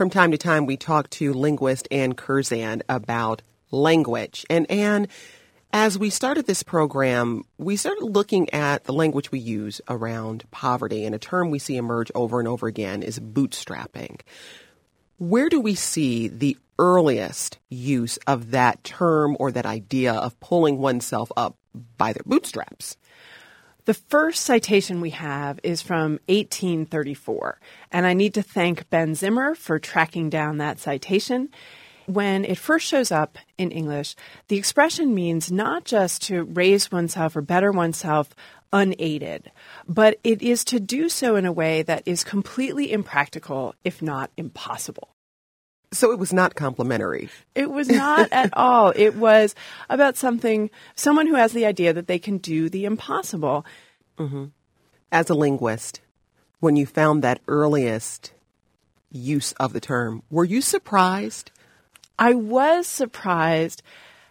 From time to time, we talk to linguist Ann Curzan about language. And Ann, as we started this program, we started looking at the language we use around poverty, and a term we see emerge over and over again is bootstrapping. Where do we see the earliest use of that term or that idea of pulling oneself up by their bootstraps? The first citation we have is from 1834, and I need to thank Ben Zimmer for tracking down that citation. When it first shows up in English, the expression means not just to raise oneself or better oneself unaided, but it is to do so in a way that is completely impractical, if not impossible. So it was not complimentary. It was not at all. It was about someone who has the idea that they can do the impossible. Mm-hmm. As a linguist, when you found that earliest use of the term, were you surprised? I was surprised,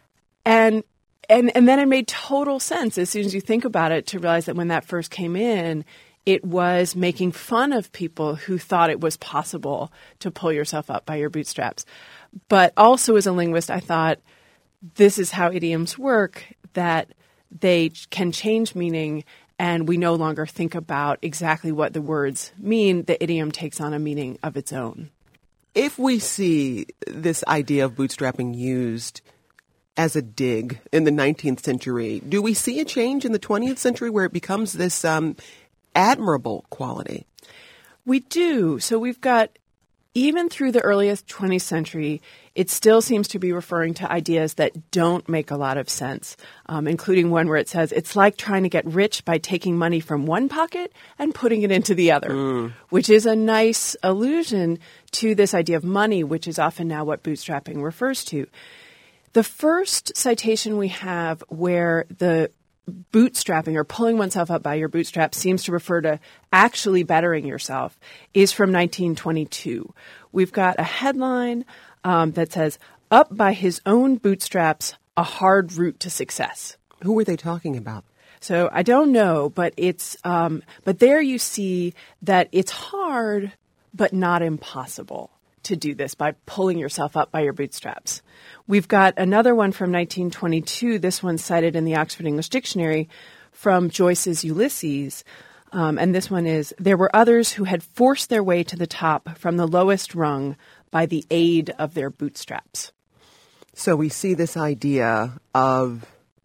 and then it made total sense as soon as you think about it to realize that when that first came in, it was making fun of people who thought it was possible to pull yourself up by your bootstraps. But also as a linguist, I thought this is how idioms work, that they can change meaning and we no longer think about exactly what the words mean. The idiom takes on a meaning of its own. If we see this idea of bootstrapping used as a dig in the 19th century, do we see a change in the 20th century where it becomes this admirable quality? We do. So we've got, even through the earliest 20th century, it still seems to be referring to ideas that don't make a lot of sense, including one where it says it's like trying to get rich by taking money from one pocket and putting it into the other, which is a nice allusion to this idea of money, which is often now what bootstrapping refers to. The first citation we have where the bootstrapping or pulling oneself up by your bootstraps seems to refer to actually bettering yourself is from 1922. We've got a headline that says, "Up by his own bootstraps, a hard route to success." Who were they talking about? So I don't know, but it's but there you see that it's hard but not impossible to do this by pulling yourself up by your bootstraps. We've got another one from 1922. This one's cited in the Oxford English Dictionary from Joyce's Ulysses. And this one is, "There were others who had forced their way to the top from the lowest rung by the aid of their bootstraps." So we see this idea of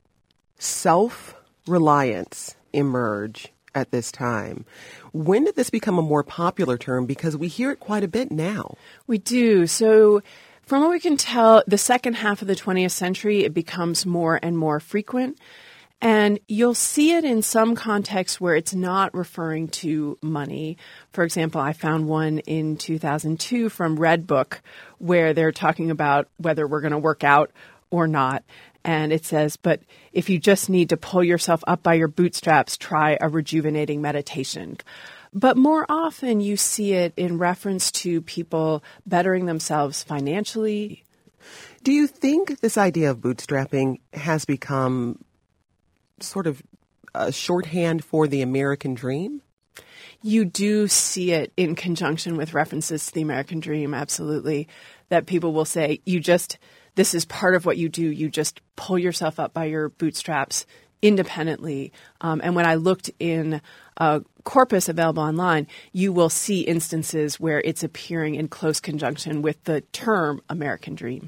self-reliance emerge at this time. When did this become a more popular term? Because we hear it quite a bit now. We do. So from what we can tell, the second half of the 20th century, it becomes more and more frequent. And you'll see it in some contexts where it's not referring to money. For example, I found one in 2002 from Redbook where they're talking about whether we're going to work out or not. And it says, but if you just need to pull yourself up by your bootstraps, try a rejuvenating meditation. But more often you see it in reference to people bettering themselves financially. Do you think this idea of bootstrapping has become sort of a shorthand for the American dream? You do see it in conjunction with references to the American dream, absolutely, that people will say, this is part of what you do. You just pull yourself up by your bootstraps independently. And when I looked in a corpus available online, you will see instances where it's appearing in close conjunction with the term American dream.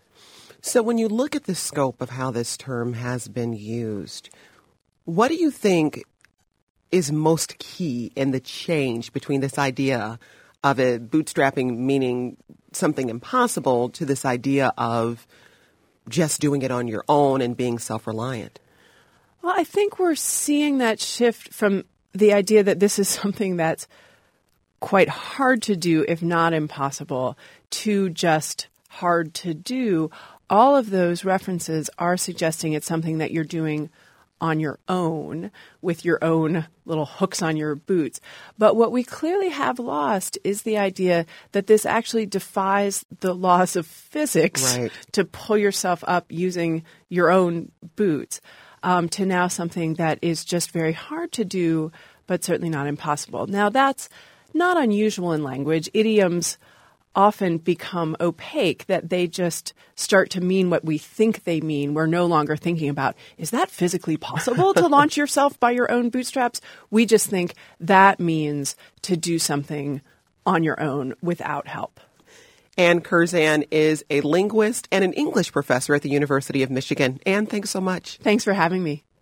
So when you look at the scope of how this term has been used, what do you think is most key in the change between this idea of it bootstrapping meaning something impossible to this idea of just doing it on your own and being self-reliant? Well, I think we're seeing that shift from the idea that this is something that's quite hard to do, if not impossible, to just hard to do. All of those references are suggesting it's something that you're doing on your own with your own little hooks on your boots. But what we clearly have lost is the idea that this actually defies the laws of physics to pull yourself up using your own boots to now something that is just very hard to do, but certainly not impossible. Now, that's not unusual in language. Idioms often become opaque, that they just start to mean what we think they mean. We're no longer thinking about, is that physically possible to launch yourself by your own bootstraps? We just think that means to do something on your own without help. Ann Curzan is a linguist and an English professor at the University of Michigan. Ann, thanks so much. Thanks for having me.